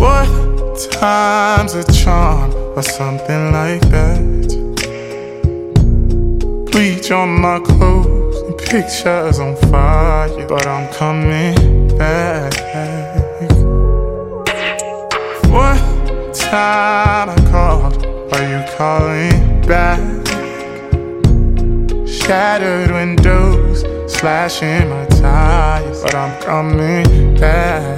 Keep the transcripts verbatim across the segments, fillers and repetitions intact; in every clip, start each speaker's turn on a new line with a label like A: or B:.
A: Fourth time's a charm, or something like that. Bleach on my clothes and pictures on fire, but I'm coming back. Fourth time I called, are you calling back? Shattered windows, slashing my tires, but I'm coming back.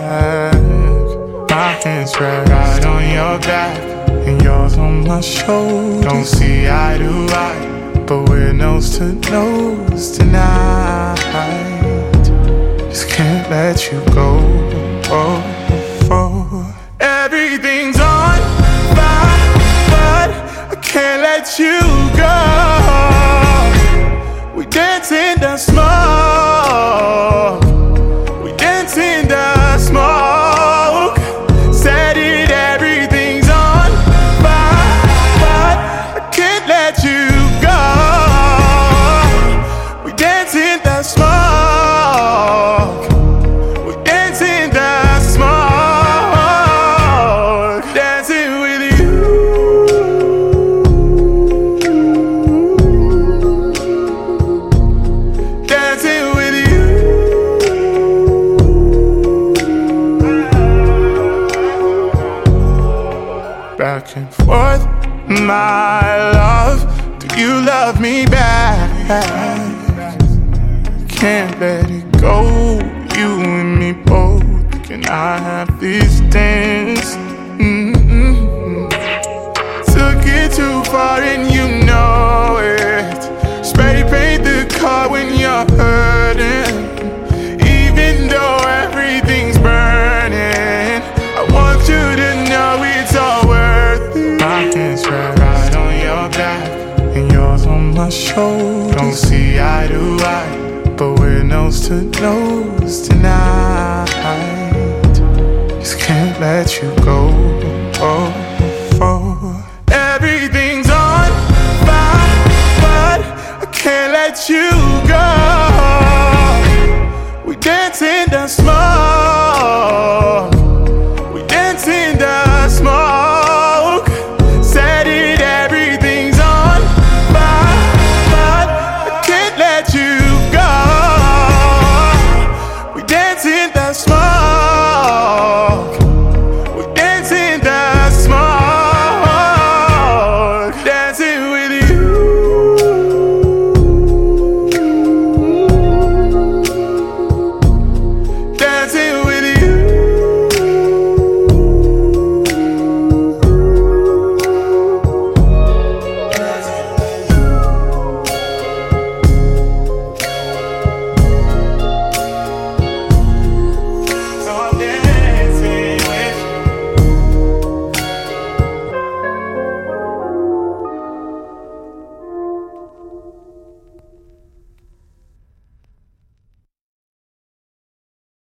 A: My hands right, right on your back, and yours on my shoulder. Don't see eye to eye, but we're nose to nose tonight. Just can't let you go. Oh, oh. Everything's on fire, but I can't let you go. We dance in the smoke, we dance in the smoke. Said it, everything's on fire, but I can't let you go. We dance in the smoke, we dance in the smoke. Dancing with you, dancing with you. Back and forth, my love. Do you love me back? Can't let it go. You and me both. Can I have this dance? Mm-hmm. Took it too far and you know it. Spray paint the car when you're hurting. Even though everything's burning, I want you to know it's all worth it. My hands right, right on your back, and yours on my shoulder. Don't see eye to eye, but we're nose to nose tonight. Just can't let you go. Oh, oh. Everything's on fire, but I can't let you